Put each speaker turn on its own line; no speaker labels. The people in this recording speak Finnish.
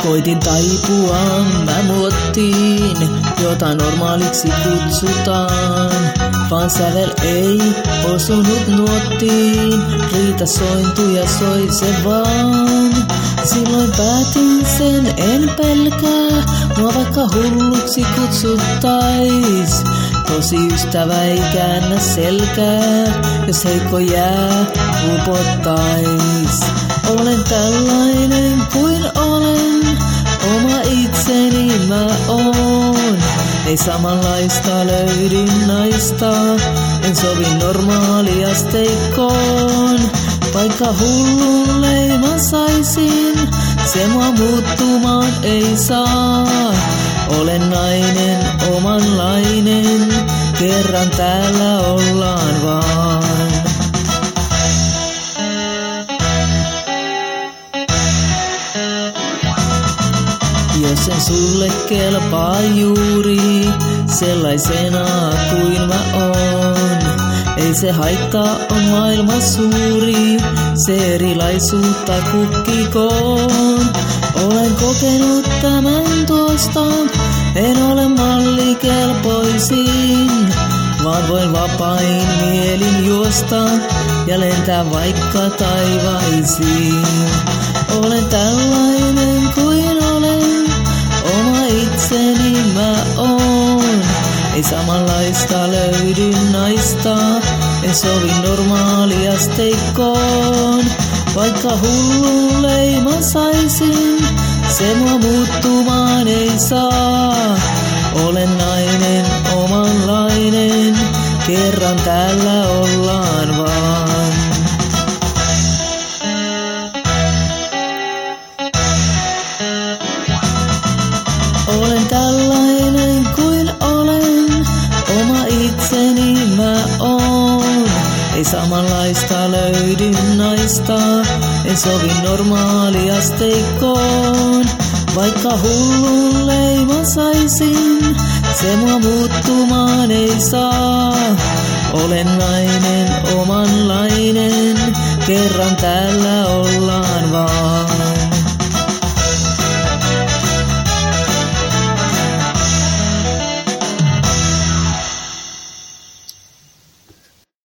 Koitin taipua mä muottiin, jota normaaliksi kutsutaan. Vaan sävel ei osunut nuottiin, riita sointui ja soi se vaan. Silloin päätin sen, en pelkää, mua vaikka hulluksi kutsuttais. Tosi ystävä ei käännä selkää, jos heikko jää upottais. Olen tällainen kuin olen, oma itseni mä oon. Ei samanlaista löydy naista, en sovi normaaliasteikkoon. Vaikka hullun leiman saisin, se mua muuttumaan ei saa. Olen nainen, omanlainen, kerran täällä ollaan vaan. Jos en sulle kelpaa juuri sellaisena kuin mä oon, ei se haittaa, on maailma suuri, se erilaisuutta kukkikoon. Olen kokenut tämän tuosta, en ole mallikelpoisin, vaan voin vapain mielin juosta ja lentää vaikka taivaisiin. Olen tällainen kuin olen, oma itseni mä oon. Ei samanlaista löydy naista, en sovi normaaliasteikkoon. Vaikka hullun leima saisin, se mua muuttumaan ei saa. Olen nainen, omanlainen, kerran täällä ollaan vaan. Olen tällainen kuin olen, oma itseni mä oon. Ei samanlaista löydy naista, en sovi normaaliasteikkoon. Vaikka hullun leima saisin, se mua muuttumaan ei saa. Olen nainen, omanlainen, kerran täällä ollaan.